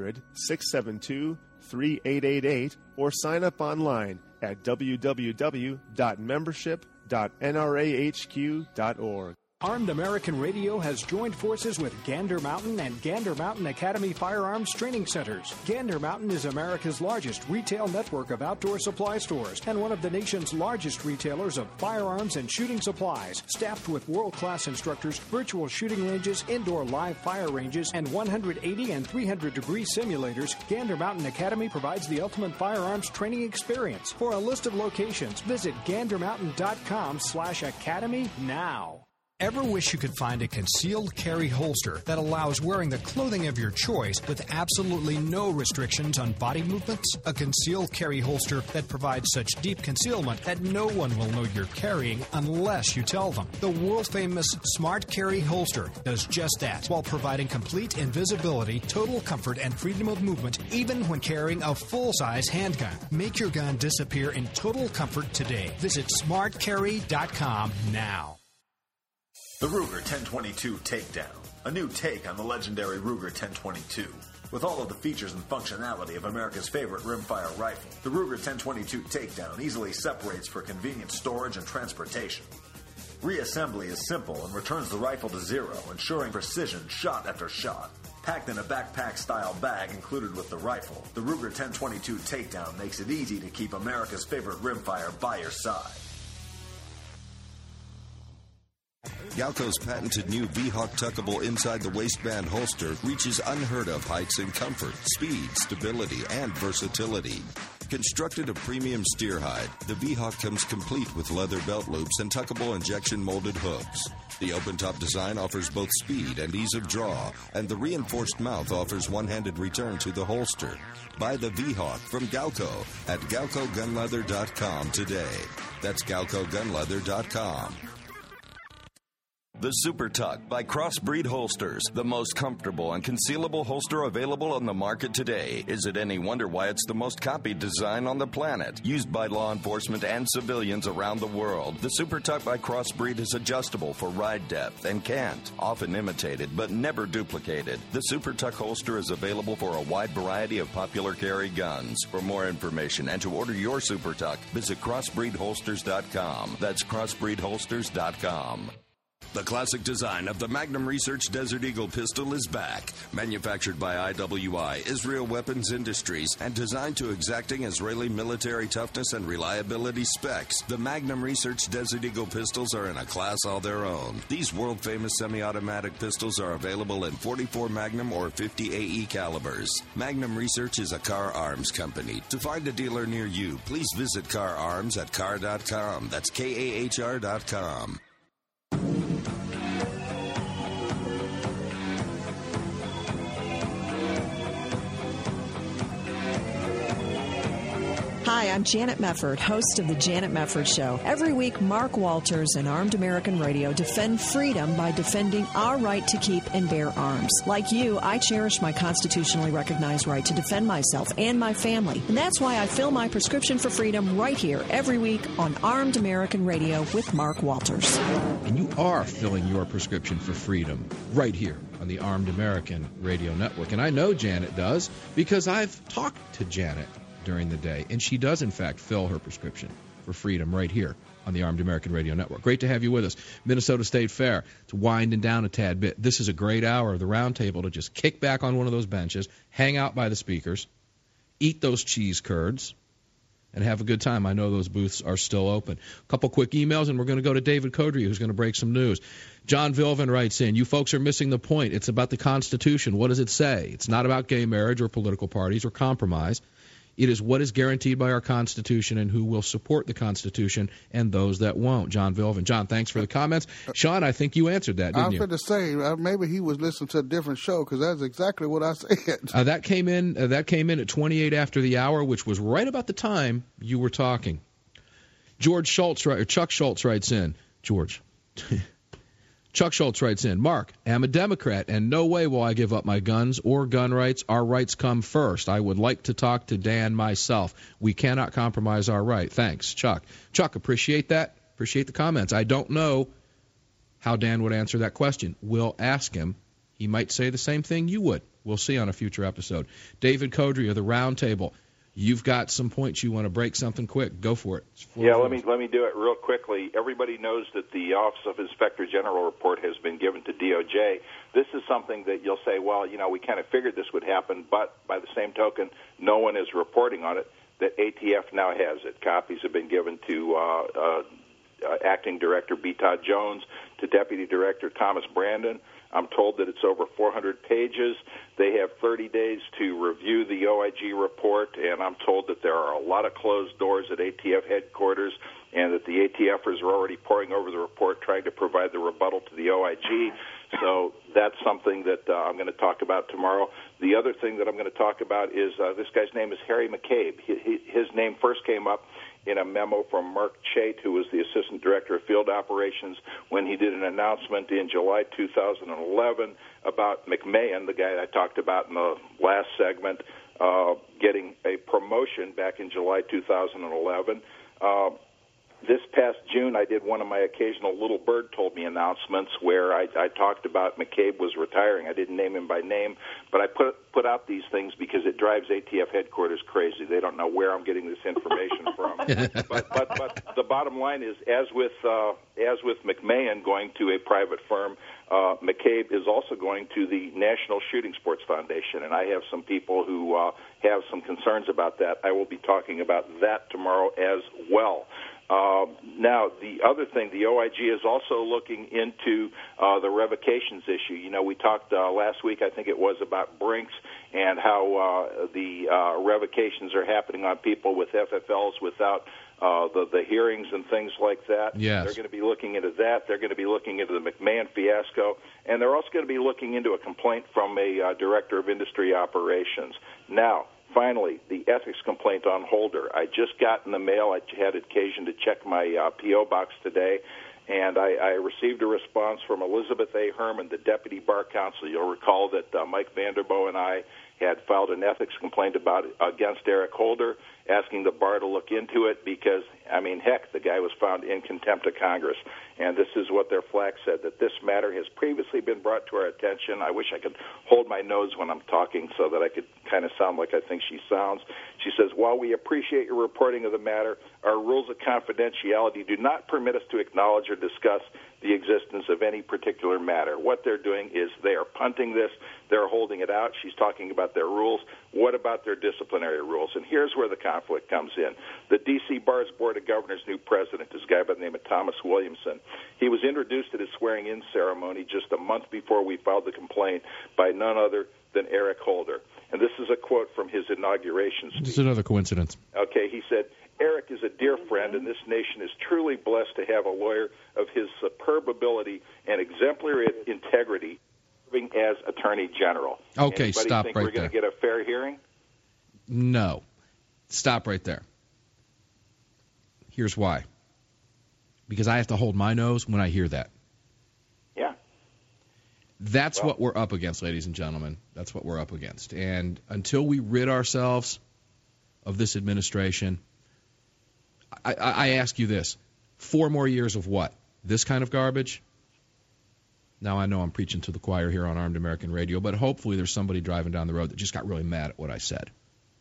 800-672-3888 or sign up online at www.membership.nrahq.org. Armed American Radio has joined forces with Gander Mountain and Gander Mountain Academy Firearms Training Centers. Gander Mountain is America's largest retail network of outdoor supply stores and one of the nation's largest retailers of firearms and shooting supplies. Staffed with world-class instructors, virtual shooting ranges, indoor live fire ranges, and 180 and 300-degree simulators, Gander Mountain Academy provides the ultimate firearms training experience. For a list of locations, visit gandermountain.com/academy now. Ever wish you could find a concealed carry holster that allows wearing the clothing of your choice with absolutely no restrictions on body movements? A concealed carry holster that provides such deep concealment that no one will know you're carrying unless you tell them. The world-famous Smart Carry holster does just that while providing complete invisibility, total comfort, and freedom of movement even when carrying a full-size handgun. Make your gun disappear in total comfort today. Visit smartcarry.com now. The Ruger 1022 Takedown, a new take on the legendary Ruger 1022. With all of the features and functionality of America's favorite rimfire rifle, the Ruger 1022 Takedown easily separates for convenient storage and transportation. Reassembly is simple and returns the rifle to zero, ensuring precision shot after shot. Packed in a backpack-style bag included with the rifle, the Ruger 1022 Takedown makes it easy to keep America's favorite rimfire by your side. Galco's patented new V-Hawk tuckable inside the waistband holster reaches unheard-of heights in comfort, speed, stability, and versatility. Constructed of premium steer hide, the V-Hawk comes complete with leather belt loops and tuckable injection-molded hooks. The open-top design offers both speed and ease of draw, and the reinforced mouth offers one-handed return to the holster. Buy the V-Hawk from Galco at GalcoGunleather.com today. That's GalcoGunleather.com. The Super Tuck by Crossbreed Holsters, the most comfortable and concealable holster available on the market today. Is it any wonder why it's the most copied design on the planet? Used by law enforcement and civilians around the world, the Super Tuck by Crossbreed is adjustable for ride depth and cant, often imitated but never duplicated. The Super Tuck holster is available for a wide variety of popular carry guns. For more information and to order your Super Tuck, visit crossbreedholsters.com. That's crossbreedholsters.com. The classic design of the Magnum Research Desert Eagle pistol is back. Manufactured by IWI, Israel Weapons Industries, and designed to exacting Israeli military toughness and reliability specs, the Magnum Research Desert Eagle pistols are in a class all their own. These world-famous semi-automatic pistols are available in 44 Magnum or 50 AE calibers. Magnum Research is a Car Arms company. To find a dealer near you, please visit Car Arms at car.com. That's KAHR.com. Hi, I'm Janet Mefford, host of The Janet Mefford Show. Every week, Mark Walters and Armed American Radio defend freedom by defending our right to keep and bear arms. Like you, I cherish my constitutionally recognized right to defend myself and my family. And that's why I fill my prescription for freedom right here every week on Armed American Radio with Mark Walters. And you are filling your prescription for freedom right here on the Armed American Radio Network. And I know Janet does because I've talked to Janet during the day, and she does, in fact, fill her prescription for freedom right here on the Armed American Radio Network. Great to have you with us. Minnesota State Fair. It's winding down a tad bit. This is a great hour of the round table to just kick back on one of those benches, hang out by the speakers, eat those cheese curds, and have a good time. I know those booths are still open. A couple quick emails, and we're going to go to David Codry, who's going to break some news. John Vilvin writes in, you folks are missing the point. It's about the Constitution. What does it say? It's not about gay marriage or political parties or compromise. It is what is guaranteed by our Constitution and who will support the Constitution and those that won't. John Vilvin. John, thanks for the comments. Sean, I think you answered that, didn't you? I was going to say, maybe he was listening to a different show because that's exactly what I said. That came in at 28 after the hour, which was right about the time you were talking. Chuck Schultz writes in. Chuck Schultz writes in, Mark, I'm a Democrat, and no way will I give up my guns or gun rights. Our rights come first. I would like to talk to Dan myself. We cannot compromise our right. Thanks, Chuck. Chuck, appreciate that. Appreciate the comments. I don't know how Dan would answer that question. We'll ask him. He might say the same thing you would. We'll see on a future episode. David Codry of the Round Table. you've got some points you want to break something quick. Go for it. Yeah, let me do it real quickly. Everybody knows that the Office of Inspector General report has been given to DOJ. This is something that you'll say, well, we kind of figured this would happen, but by the same token, no one is reporting on it. That ATF now has it. Copies have been given to Acting Director B. Todd Jones, to Deputy Director Thomas Brandon. I'm told that it's over 400 pages. They have 30 days to review the OIG report, and I'm told that there are a lot of closed doors at ATF headquarters and that the ATFers are already poring over the report, trying to provide the rebuttal to the OIG. So that's something that I'm going to talk about tomorrow. The other thing that I'm going to talk about is this guy's name is Harry McCabe. His name first came up in a memo from Mark Chait, who was the Assistant Director of Field Operations, when he did an announcement in July 2011 about McMahon, the guy I talked about in the last segment, getting a promotion back in July 2011. This past June, I did one of my occasional Little Bird Told Me announcements where I talked about McCabe was retiring. I didn't name him by name, but I put out these things because it drives ATF headquarters crazy. They don't know where I'm getting this information from. but the bottom line is, as with McMahon going to a private firm, McCabe is also going to the National Shooting Sports Foundation, and I have some people who have some concerns about that. I will be talking about that tomorrow as well. Now, the other thing, the OIG is also looking into the revocations issue. We talked last week, I think it was, about Brinks and how the revocations are happening on people with FFLs without the hearings and things like that. Yes. They're going to be looking into that. They're going to be looking into the McMahon fiasco. And they're also going to be looking into a complaint from a director of industry operations. Now, finally, the ethics complaint on Holder. I just got in the mail. I had occasion to check my P.O. box today, and I received a response from Elizabeth A. Herman, the Deputy Bar Counsel. You'll recall that Mike Vanderboe and I had filed an ethics complaint against Eric Holder, asking the bar to look into it because, heck, the guy was found in contempt of Congress. And this is what their flag said, that this matter has previously been brought to our attention. I wish I could hold my nose when I'm talking so that I could kind of sound like I think she sounds. She says, while we appreciate your reporting of the matter, our rules of confidentiality do not permit us to acknowledge or discuss the existence of any particular matter. What they're doing is they are punting this. They're holding it out. She's talking about their rules. What about their disciplinary rules? And here's where the conflict comes in. The D.C. Bar's Board of Governors' new president is a guy by the name of Thomas Williamson. He was introduced at his swearing-in ceremony just a month before we filed the complaint by none other than Eric Holder. And this is a quote from his inauguration speech. This is another coincidence. Okay, he said, Eric is a dear friend, and this nation is truly blessed to have a lawyer of his superb ability and exemplary integrity serving as Attorney General. Okay, Anybody stop think right we're going to there. get a fair hearing? No. Stop right there. Here's why. Because I have to hold my nose when I hear that. Yeah. That's what we're up against, ladies and gentlemen. That's what we're up against. And until we rid ourselves of this administration, I ask you this. 4 more years of what? This kind of garbage? Now, I know I'm preaching to the choir here on Armed American Radio, but hopefully there's somebody driving down the road that just got really mad at what I said.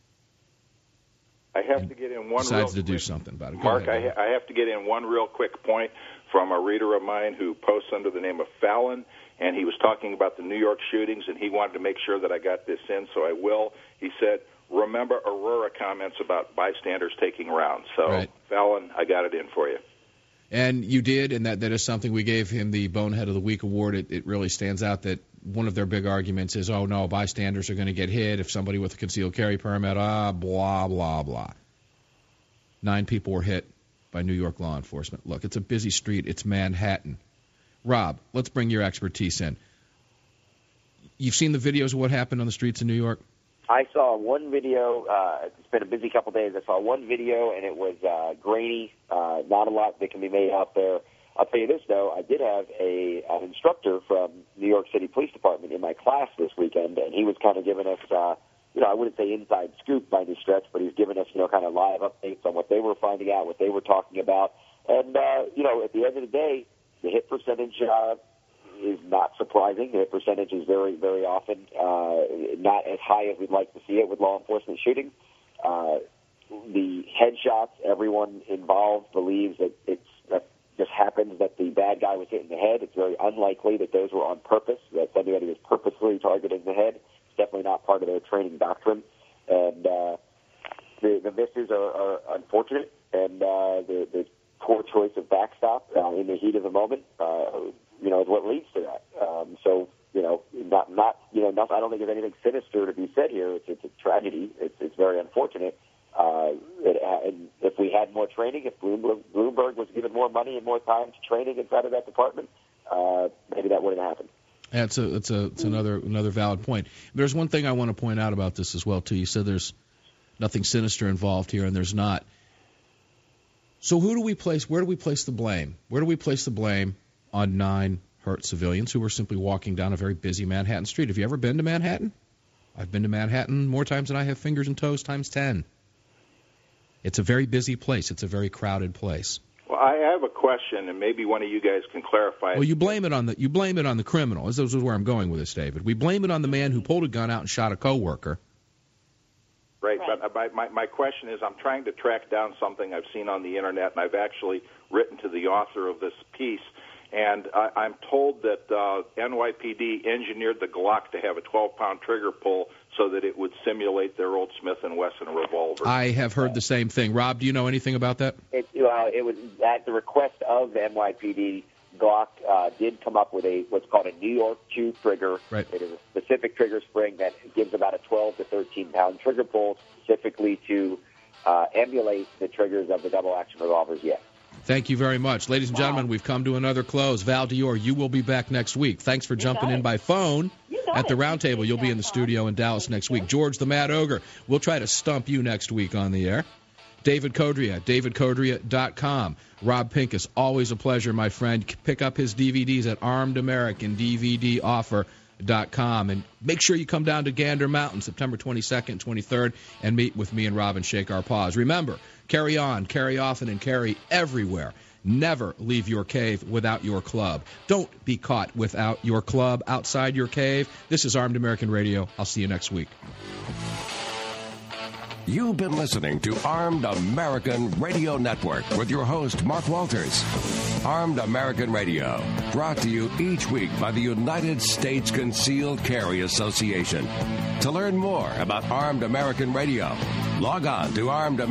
I have to get in one decides real to do quick, something about it. Go Mark, ahead. I have to get in one real quick point from a reader of mine who posts under the name of Fallon, and he was talking about the New York shootings, and he wanted to make sure that I got this in, so I will. He said, remember Aurora comments about bystanders taking rounds. So, right. Fallon, I got it in for you. And you did, and that is something we gave him the Bonehead of the Week award. It really stands out that one of their big arguments is, oh, no, bystanders are going to get hit if somebody with a concealed carry permit, blah, blah, blah. 9 people were hit by New York law enforcement. Look, it's a busy street. It's Manhattan. Rob, let's bring your expertise in. You've seen the videos of what happened on the streets of New York? I saw one video. It's been a busy couple days. I saw one video, and it was grainy. Not a lot that can be made out there. I'll tell you this, though. I did have an instructor from New York City Police Department in my class this weekend, and he was kind of giving us, I wouldn't say inside scoop by any stretch, but he was giving us, kind of live updates on what they were finding out, what they were talking about. And, at the end of the day, the hit percentage is not surprising. The hit percentage is very, very often not as high as we'd like to see it with law enforcement shooting. The headshots, everyone involved believes that that just happens that the bad guy was hit in the head. It's very unlikely that those were on purpose, that somebody was purposely targeting the head. It's definitely not part of their training doctrine. And the misses are unfortunate, and the poor choice of backstop in the heat of the moment, is what leads to that. I don't think there's anything sinister to be said here. It's a tragedy. It's very unfortunate. And if we had more training, if Bloomberg was given more money and more time to training inside of that department, maybe that wouldn't happen. Yeah, it's another valid point. There's one thing I want to point out about this as well too. You said there's nothing sinister involved here, and there's not. So where do we place the blame? Where do we place the blame on 9 hurt civilians who were simply walking down a very busy Manhattan street? Have you ever been to Manhattan? I've been to Manhattan more times than I have fingers and toes times 10. It's a very busy place. It's a very crowded place. Well, I have a question, and maybe one of you guys can clarify. Well, you blame it on the criminal. This is where I'm going with this, David. We blame it on the man who pulled a gun out and shot a coworker. Right, but my question is, I'm trying to track down something I've seen on the internet, and I've actually written to the author of this piece. And I'm told that NYPD engineered the Glock to have a 12-pound trigger pull so that it would simulate their old Smith & Wesson revolver. I have heard the same thing. Rob, do you know anything about that? It was at the request of the NYPD. Glock did come up with what's called a New York 2 trigger. Right. It is a specific trigger spring that gives about a 12 to 13-pound trigger pull, specifically to emulate the triggers of the double-action revolvers. Yes. Thank you very much. Ladies and gentlemen, we've come to another close. Val Dior, you will be back next week. Thanks for jumping in by phone at the Roundtable. You'll be in the studio in Dallas next week. George the Mad Ogre, we'll try to stump you next week on the air. David Codria, davidcodria.com. Rob Pincus, always a pleasure, my friend. Pick up his DVDs at armedamerican.dvdoffer.com. And make sure you come down to Gander Mountain September 22nd and 23rd and meet with me and Rob and shake our paws. Remember, carry on, carry often, and carry everywhere. Never leave your cave without your club. Don't be caught without your club outside your cave. This is Armed American Radio. I'll see you next week. You've been listening to Armed American Radio Network with your host, Mark Walters. Armed American Radio, brought to you each week by the United States Concealed Carry Association. To learn more about Armed American Radio, log on to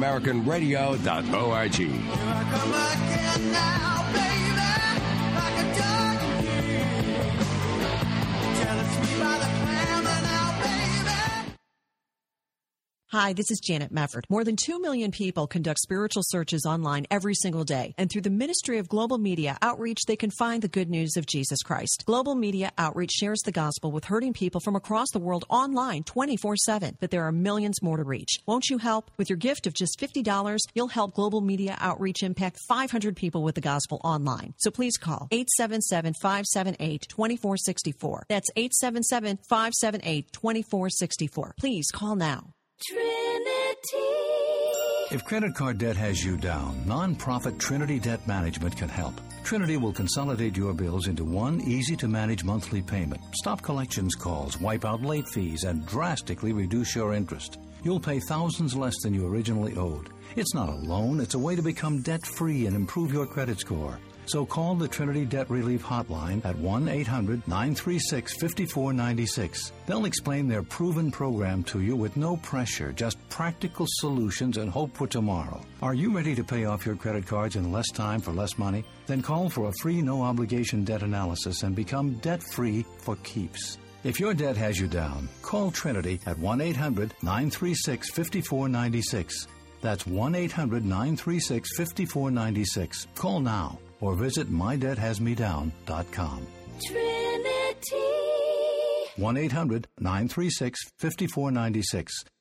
armedamericanradio.org. Hi, this is Janet Mefford. More than 2 million people conduct spiritual searches online every single day. And through the Ministry of Global Media Outreach, they can find the good news of Jesus Christ. Global Media Outreach shares the gospel with hurting people from across the world online 24/7. But there are millions more to reach. Won't you help? With your gift of just $50, you'll help Global Media Outreach impact 500 people with the gospel online. So please call 877-578-2464. That's 877-578-2464. Please call now. Trinity. If credit card debt has you down, nonprofit Trinity Debt Management can help. Trinity will consolidate your bills into one easy-to-manage monthly payment, stop collections calls, wipe out late fees, and drastically reduce your interest. You'll pay thousands less than you originally owed. It's not a loan, it's a way to become debt-free and improve your credit score. So call the Trinity Debt Relief Hotline at 1-800-936-5496. They'll explain their proven program to you with no pressure, just practical solutions and hope for tomorrow. Are you ready to pay off your credit cards in less time for less money? Then call for a free no-obligation debt analysis and become debt-free for keeps. If your debt has you down, call Trinity at 1-800-936-5496. That's 1-800-936-5496. Call now. Or visit mydebthasmedown.com. Trinity. 1-800-936-5496.